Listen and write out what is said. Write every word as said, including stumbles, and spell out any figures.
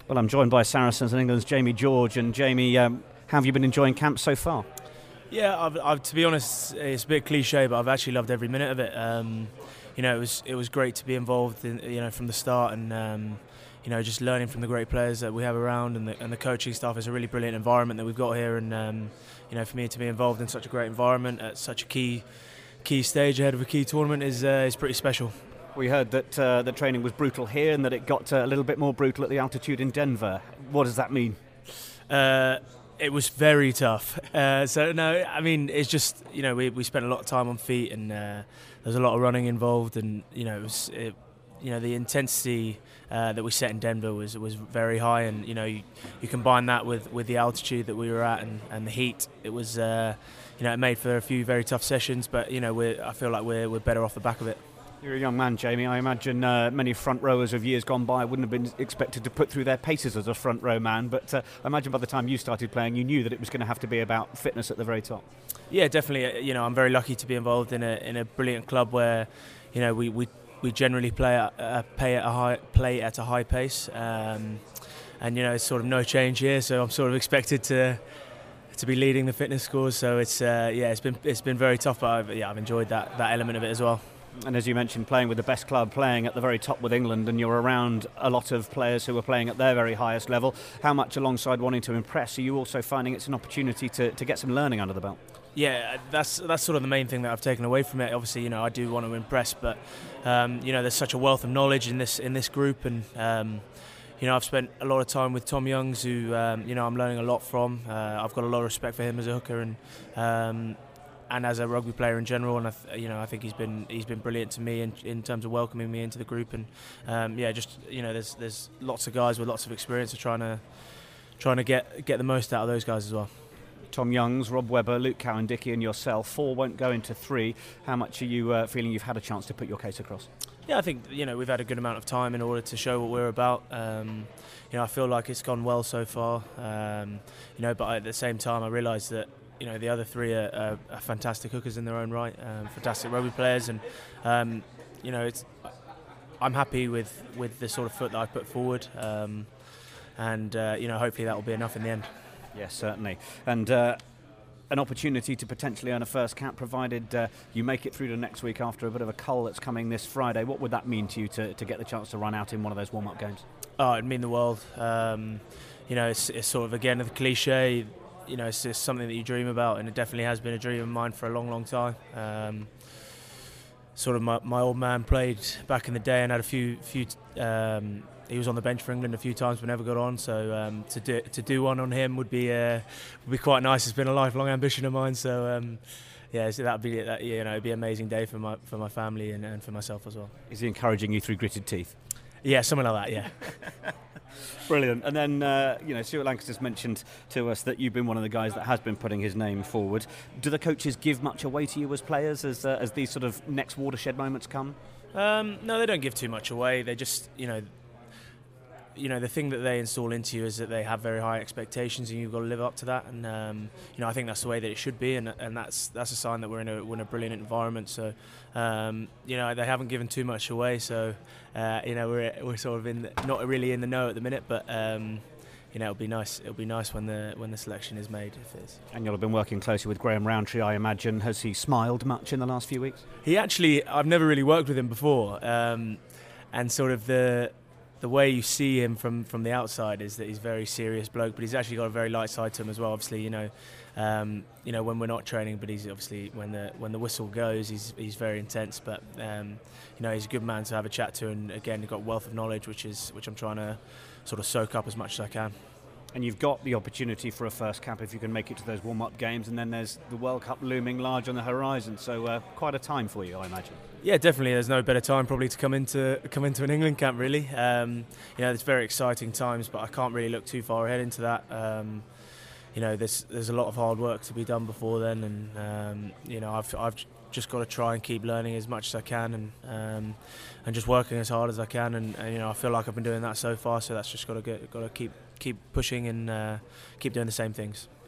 Well, I'm joined by Saracens and England's Jamie George. And Jamie, um, how have you been enjoying camp so far? Yeah, I've, I've, to be honest, it's a bit cliche, but I've actually loved every minute of it. Um, you know, it was it was great to be involved in, you know, from the start, and um, you know, just learning from the great players that we have around, and the, and the coaching staff. Is a really brilliant environment that we've got here, and um, you know, for me to be involved in such a great environment at such a key key stage ahead of a key tournament is uh, is pretty special. We heard that uh, the training was brutal here, and that it got uh, a little bit more brutal at the altitude in Denver. What does that mean? Uh, It was very tough. Uh, so no, I mean, it's just, you know, we we spent a lot of time on feet, and uh, there's a lot of running involved, and you know, it was, it, you know, the intensity uh, that we set in Denver was was very high, and you know, you, you combine that with, with the altitude that we were at, and, and the heat. It was, uh, you know, it made for a few very tough sessions, but you know, we I feel like we're we're better off the back of it. You're a young man, Jamie. I imagine uh, many front rowers of years gone by wouldn't have been expected to put through their paces as a front row man, but uh, I imagine by the time you started playing, you knew that it was going to have to be about fitness at the very top. Yeah, definitely. You know, I'm very lucky to be involved in a in a brilliant club where, you know, we we, we generally play at, uh, play at a high play at a high pace, um, and you know, it's sort of no change here. So I'm sort of expected to to be leading the fitness scores. So it's uh, yeah, it's been it's been very tough, but I've, yeah, I've enjoyed that that element of it as well. And as you mentioned, playing with the best club, playing at the very top with England, and you're around a lot of players who are playing at their very highest level. How much, alongside wanting to impress, are you also finding it's an opportunity to, to get some learning under the belt? Yeah, that's that's sort of the main thing that I've taken away from it. Obviously, you know, I do want to impress, but um, you know, there's such a wealth of knowledge in this in this group, and um, you know, I've spent a lot of time with Tom Youngs, who um, you know, I'm learning a lot from. Uh, I've got a lot of respect for him as a hooker, and um, and as a rugby player in general, and I th- you know, I think he's been he's been brilliant to me in, in terms of welcoming me into the group, and um, yeah, just you know, there's there's lots of guys with lots of experience of trying to trying to get get the most out of those guys as well. Tom Youngs, Rob Webber, Luke Cowan-Dickie and yourself, four won't go into three. How much are you uh, feeling you've had a chance to put your case across? Yeah, I think, you know, we've had a good amount of time in order to show what we're about. Um, you know, I feel like it's gone well so far. Um, you know, but at the same time, I realise that, you know, the other three are, are, are fantastic hookers in their own right, um, fantastic rugby players, and um, you know, it's I'm happy with, with the sort of foot that I put forward, um, and uh, you know, hopefully that will be enough in the end. Yes, certainly. And uh, an opportunity to potentially earn a first cap, provided uh, you make it through to next week after a bit of a cull that's coming this Friday. What would that mean to you to, to get the chance to run out in one of those warm-up games? Oh, it'd mean the world. Um, you know, it's, it's sort of, again, the cliche. You know, it's just something that you dream about, and it definitely has been a dream of mine for a long, long time. Um, sort of my, my old man played back in the day and had a few, few. Um, he was on the bench for England a few times, but never got on. So um, to do to do one on him would be uh, would be quite nice. It's been a lifelong ambition of mine. So um, yeah, so that'd be that. You know, it'd be an amazing day for my for my family and, and for myself as well. Is he encouraging you through gritted teeth? Yeah, something like that. Yeah. Brilliant. And then, uh, you know, Stuart Lancaster's mentioned to us that you've been one of the guys that has been putting his name forward. Do the coaches give much away to you as players as uh, as these sort of next watershed moments come? Um, no, they don't give too much away. They just, you know, you know, the thing that they install into you is that they have very high expectations, and you've got to live up to that. And um, you know, I think that's the way that it should be, and and that's that's a sign that we're in a we're in a brilliant environment. So, um, you know, they haven't given too much away. So, uh, you know, we're we're sort of in the, not really in the know at the minute, but um, you know, it'll be nice. It'll be nice when the when the selection is made, if it is. And you'll have been working closely with Graham Rowntree, I imagine. Has he smiled much in the last few weeks? He actually, I've never really worked with him before, um, and sort of the. The way you see him from, from the outside is that he's a very serious bloke, but he's actually got a very light side to him as well. Obviously, you know, um, you know, when we're not training, but he's obviously when the when the whistle goes, he's he's very intense. But um, you know, he's a good man to have a chat to, and again, he's got wealth of knowledge, which is which I'm trying to sort of soak up as much as I can. And you've got the opportunity for a first cap if you can make it to those warm-up games, and then there's the World Cup looming large on the horizon. So uh, quite a time for you, I imagine. Yeah, definitely. There's no better time probably to come into come into an England camp, really. Um, you know, it's very exciting times, but I can't really look too far ahead into that. Um, you know, there's there's a lot of hard work to be done before then, and um, you know, I've I've just got to try and keep learning as much as I can, and um, and just working as hard as I can, and, and you know, I feel like I've been doing that so far. So that's just got to get got to keep keep pushing and uh, keep doing the same things.